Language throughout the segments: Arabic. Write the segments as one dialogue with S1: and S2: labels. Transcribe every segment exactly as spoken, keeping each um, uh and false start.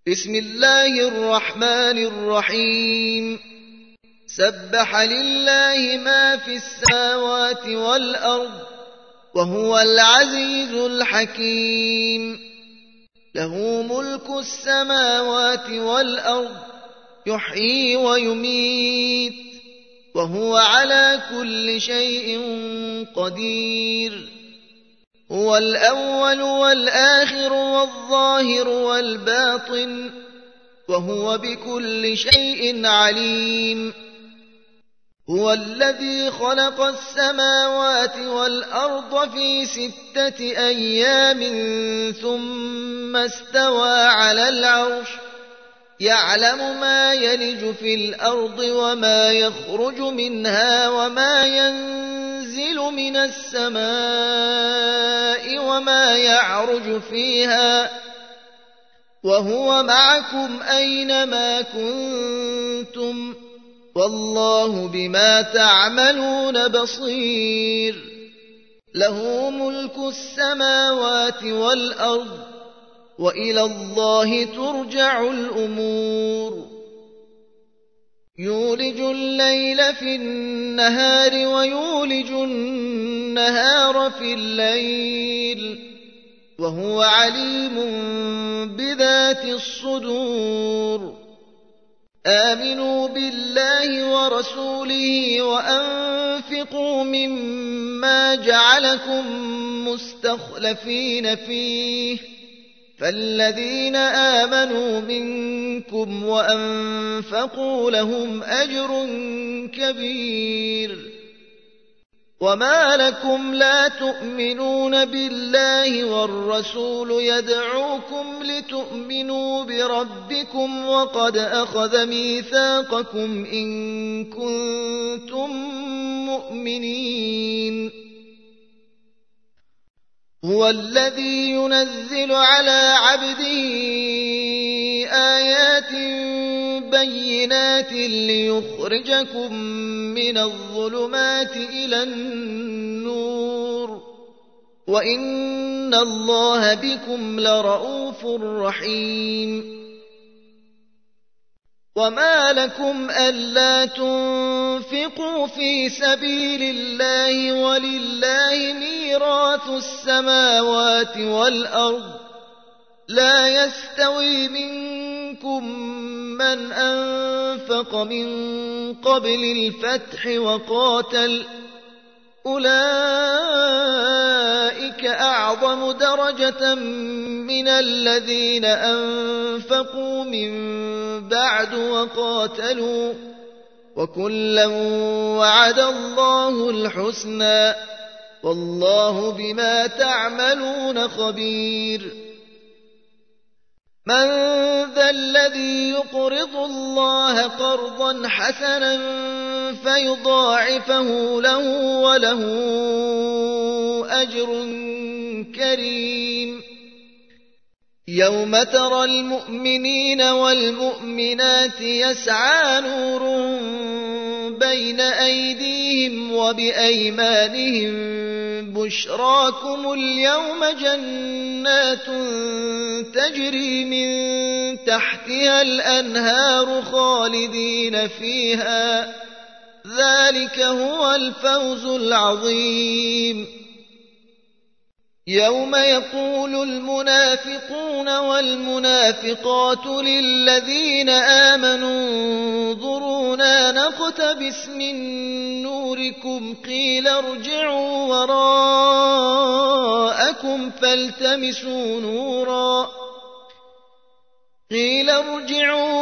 S1: بسم الله الرحمن الرحيم سبح لله ما في السماوات والأرض وهو العزيز الحكيم له ملك السماوات والأرض يحيي ويميت وهو على كل شيء قدير هو الأول والآخر والظاهر والباطن وهو بكل شيء عليم هو الذي خلق السماوات والأرض في ستة أيام ثم استوى على العرش يعلم ما يلج في الأرض وما يخرج منها وما ينزل من السماء وما يعرج فيها وهو معكم أينما كنتم والله بما تعملون بصير له ملك السماوات والأرض وإلى الله ترجع الأمور يولج الليل في النهار ويولج النهار في الليل وهو عليم بذات الصدور آمنوا بالله ورسوله وأنفقوا مما جعلكم مستخلفين فيه فالذين آمنوا منكم وأنفقوا لهم أجر كبير وما لكم لا تؤمنون بالله والرسول يدعوكم لتؤمنوا بربكم وقد أخذ ميثاقكم إن كنتم مؤمنين هو الذي ينزل على عبده آيات بينات ليخرجكم من الظلمات إلى النور وإن الله بكم لرءوف رحيم وما لكم ألا تنفقوا في سبيل الله ولله ميراث السماوات والأرض لا يستوي منكم من أنفق من قبل الفتح وقاتل أولئك أعظم درجة من الذين أنفقوا من بعد وقاتلوا وكلا وعد الله الحسنى والله بما تعملون خبير من ذا الذي يقرض الله قرضا حسنا فيضاعفه له وله أجر كريم يوم ترى المؤمنين والمؤمنات يسعى نورهم بين أيديهم وبأيمانهم بشراكم اليوم جنات تجري من تحتها الأنهار خالدين فيها ذلك هو الفوز العظيم يوم يقول المنافقون والمنافقات للذين آمنوا انظرونا نقتبس من نوركم قيل ارجعوا وراءكم فالتمسوا نورا قيل ارجعوا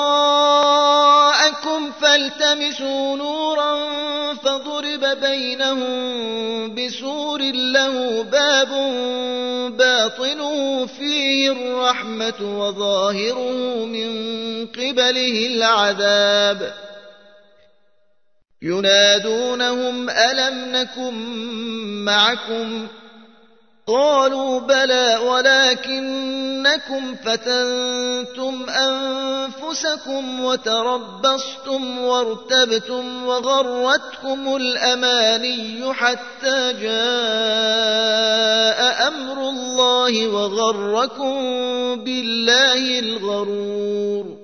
S1: وراءكم فالتمسوا نورا فضرب بينهم بسور له باب باطنه فيه الرحمة وظاهره من قبله العذاب ينادونهم ألم نكن معكم قالوا بلى ولكنكم فتنتم أنفسكم وتربصتم وارتبتم وغرتكم الأماني حتى جاء أمر الله وغركم بالله الغرور.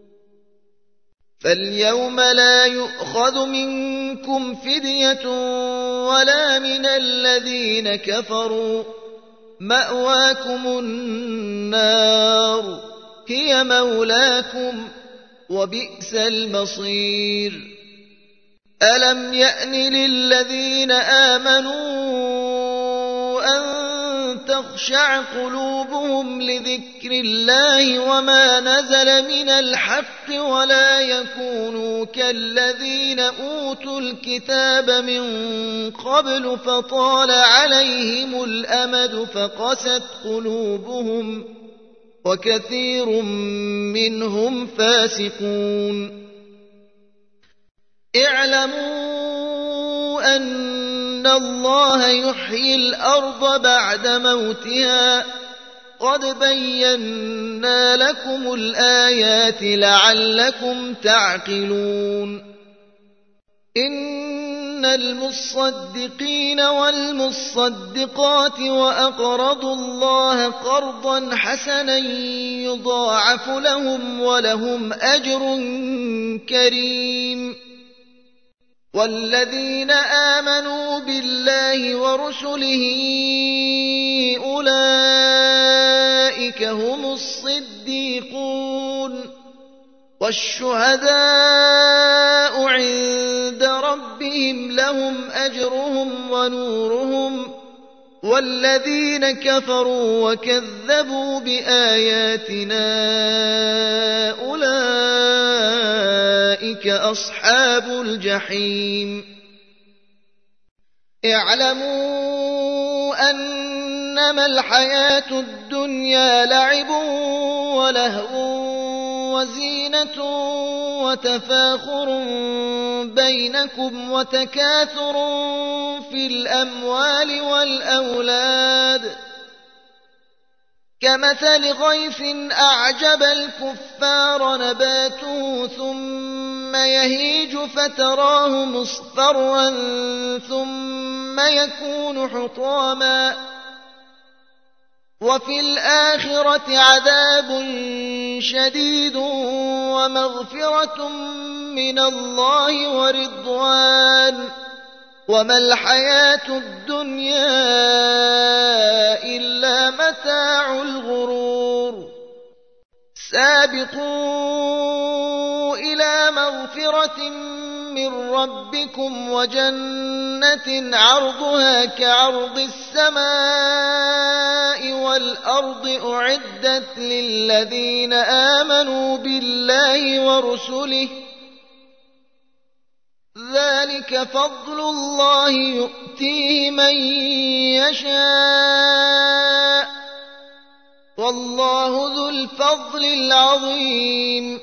S1: فاليوم لا يؤخذ منكم فدية ولا من الذين كفروا، مأواكم النار هي مولاكم وبئس المصير. ألم يأن للذين آمنوا أن تخشع قلوبهم لذكر الله وما نزل من الحق ولا يكونوا كالذين أوتوا الكتاب من قبل فطال عليهم الأمد فقست قلوبهم وكثير منهم فاسقون. اعلموا أن الله يحيي الأرض بعد موتها قد بينا لكم الآيات لعلكم تعقلون. إن المصدقين والمصدقات وأقرضوا الله قرضا حسنا يضاعف لهم ولهم أجر كريم. والذين آمنوا بالله ورسله أولئك هم الصديقون والشهداء عند ربهم لهم أجرهم ونورهم. والذين كفروا وكذبوا بآياتنا أولئك أصحاب الجحيم. اعلموا أنما الحياة الدنيا لعب ولهو وزينة وتفاخر بينكم وتكاثر في الأموال والأولاد كمثل غيث أعجب الكفار نباته ثم يهيج فتراه مصفرا ثم يكون حطاما وفي الآخرة عذاب شديد ومغفرة من الله ورضوان وما الحياة الدنيا إلا متاع الغرور. سابقوا إلى مغفرة من ربكم وجنة عرضها كعرض السماء والأرض أعدت للذين آمنوا بالله ورسله ذلك فضل الله يؤتيه من يشاء والله ذو الفضل العظيم.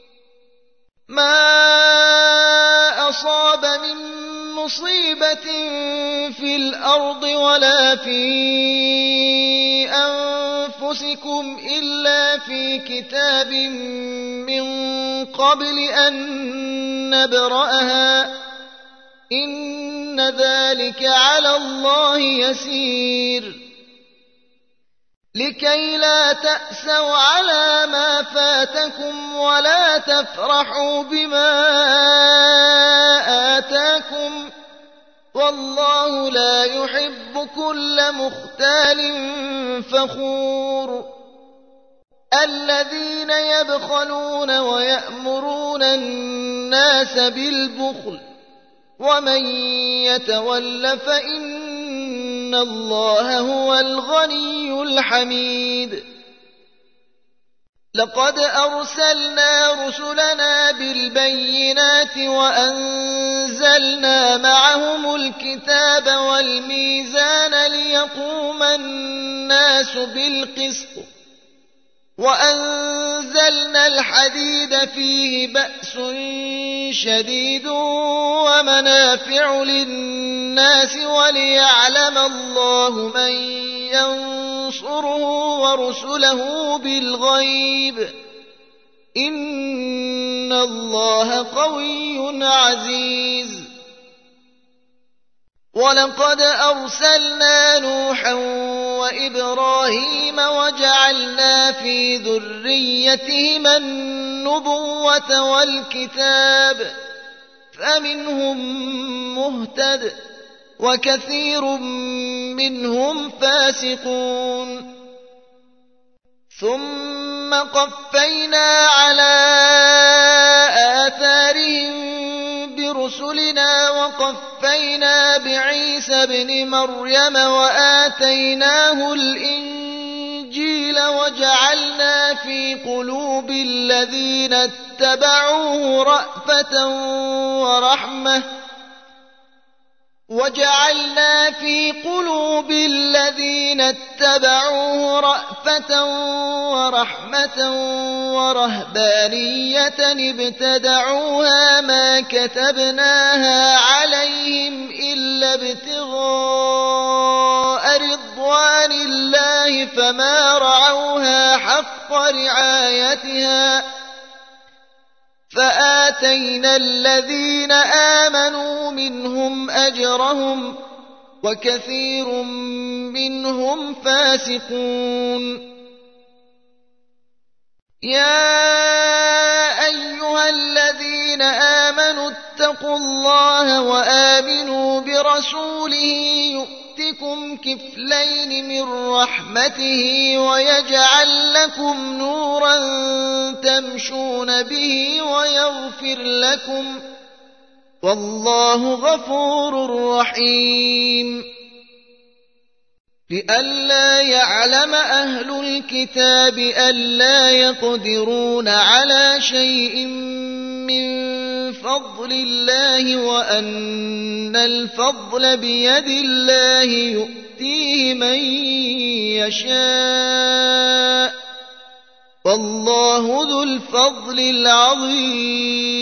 S1: ما أصاب من مصيبة في الأرض ولا في أنفسكم إلا في كتاب من قبل أن نبرأها إن ذلك على الله يسير. لكي لا تأسوا على ما فاتكم ولا تفرحوا بما آتاكم والله لا يحب كل مختال فخور. الذين يبخلون ويأمرون الناس بالبخل ومن يتول فإن الله هو الغني الحميد. لقد أرسلنا رسلنا بالبينات وأنزلنا معهم الكتاب والميزان ليقوم الناس بالقسط وأنزلنا الحديد فيه بأس شديد ومنافع للناس وليعلم الله من ينصره ورسله بالغيب إن الله قوي عزيز ولقد أرسلنا نوحا وإبراهيم وجعلنا في ذريتهما النبوة والكتاب فمنهم مهتد وكثير منهم فاسقون ثم قفينا على آثارهم برسلنا وقفينا بعيسى ابن مريم وآتيناه الإنجيل وجعلنا في قلوب الذين اتبعوه رأفة ورحمة وجعلنا في قلوب الذين اتبعوه رأفة ورحمة ورهبانية ابتدعوها ما كتبناها عليهم إلا ابتغاء رضوان الله فما رعوها حق رعايتها فآتينا الذين آمنوا منهم أجرهم وكثير منهم فاسقون يا أيها الذين آمنوا اتقوا الله وآمنوا برسوله يؤتكم كفلين من رحمته ويجعل لكم نورا تمشون به ويغفر لكم والله غفور رحيم لئلا يعلم أهل الكتاب ألا يقدرون على شيء من فضل الله وأن الفضل بيد الله يؤتيه من يشاء والله ذو الفضل العظيم